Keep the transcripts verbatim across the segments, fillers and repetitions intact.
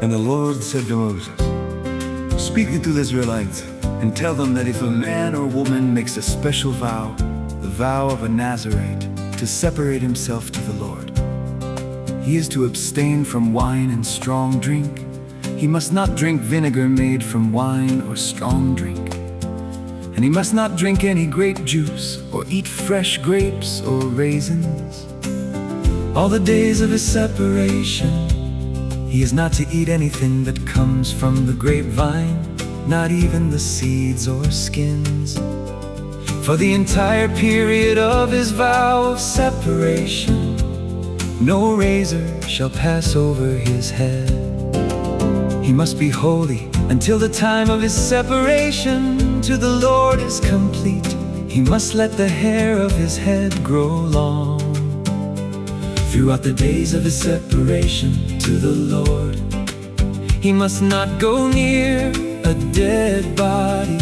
And the Lord said to Moses, "Speak to the Israelites, and tell them that if a man or woman makes a special vow, the vow of a Nazirite, to separate himself to the Lord, he is to abstain from wine and strong drink. He must not drink vinegar made from wine or strong drink. And he must not drink any grape juice, or eat fresh grapes or raisins. All the days of his separation, he is not to eat anything that comes from the grapevine, not even the seeds or skins. For the entire period of his vow of separation, no razor shall pass over his head. He must be holy until the time of his separation to the Lord is complete. He must let the hair of his head grow long throughout the days of his separation to the Lord. He must not go near a dead body,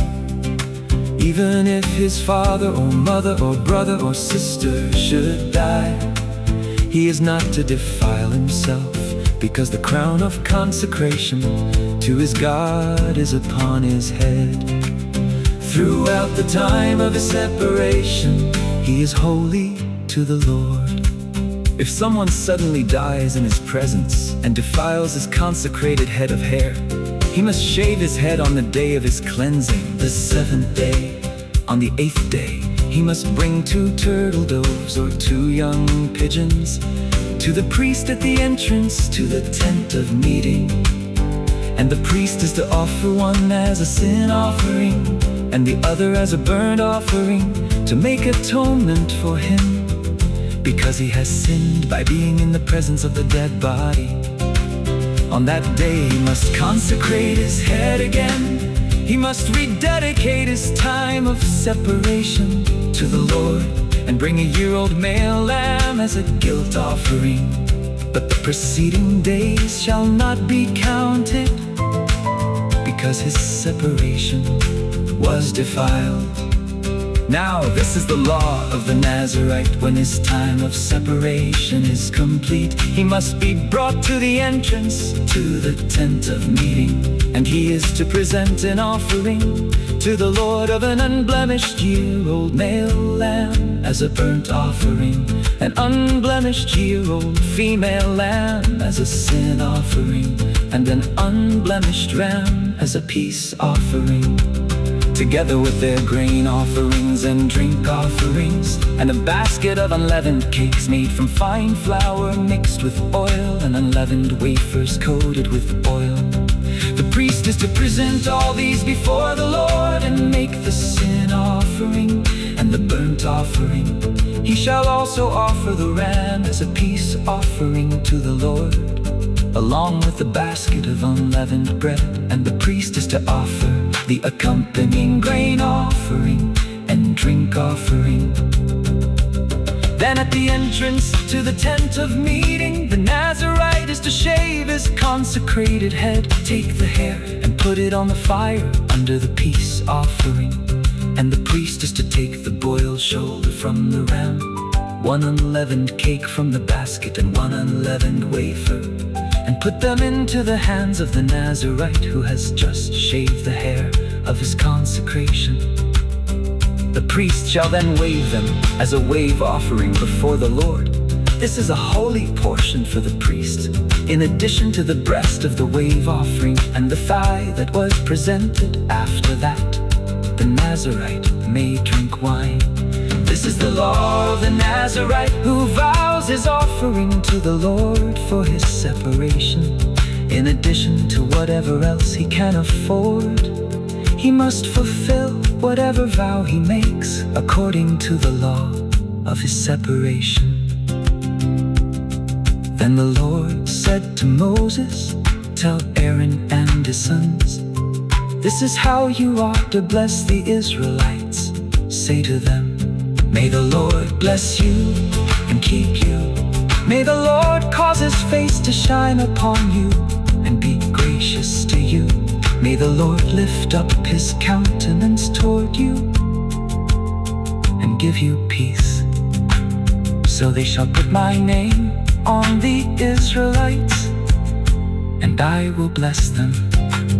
even if his father or mother or brother or sister should die. He is not to defile himself, because the crown of consecration to his God is upon his head. Throughout the time of his separation, he is holy to the Lord. If someone suddenly dies in his presence and defiles his consecrated head of hair, he must shave his head on the day of his cleansing, the seventh day. On the eighth day, he must bring two turtle doves or two young pigeons to the priest at the entrance to the tent of meeting. And the priest is to offer one as a sin offering and the other as a burnt offering, to make atonement for him, because he has sinned by being in the presence of the dead body. On that day he must consecrate his head again. He must rededicate his time of separation to the Lord, and bring a year-old male lamb as a guilt offering. But the preceding days shall not be counted, because his separation was defiled. Now this is the law of the Nazirite. When his time of separation is complete, he must be brought to the entrance to the tent of meeting, and he is to present an offering to the Lord of an unblemished year-old male lamb as a burnt offering, an unblemished year-old female lamb as a sin offering, and an unblemished ram as a peace offering, together with their grain offerings and drink offerings, and a basket of unleavened cakes made from fine flour mixed with oil, and unleavened wafers coated with oil. The priest is to present all these before the Lord, and make the sin offering and the burnt offering. He shall also offer the ram as a peace offering to the Lord, along with the basket of unleavened bread. And the priest is to offer the accompanying grain offering and drink offering. Then at the entrance to the tent of meeting, the Nazirite is to shave his consecrated head, take the hair and put it on the fire under the peace offering. And the priest is to take the boiled shoulder from the ram, one unleavened cake from the basket and one unleavened wafer, and put them into the hands of the Nazirite who has just shaved the hair of his consecration. The priest shall then wave them as a wave offering before the Lord. This is a holy portion for the priest, in addition to the breast of the wave offering and the thigh that was presented. After that, the Nazirite may drink wine. This is the law of the Nazirite who vows his offering to the Lord for his separation. In addition to whatever else he can afford, he must fulfill whatever vow he makes according to the law of his separation. Then the Lord said to Moses, "Tell Aaron and his sons, this is how you are to bless the Israelites. Say to them, may the Lord bless you and keep you. May the Lord cause his face to shine upon you and be gracious to you. May the Lord lift up his countenance toward you and give you peace. So they shall put my name on the Israelites and and I will bless them.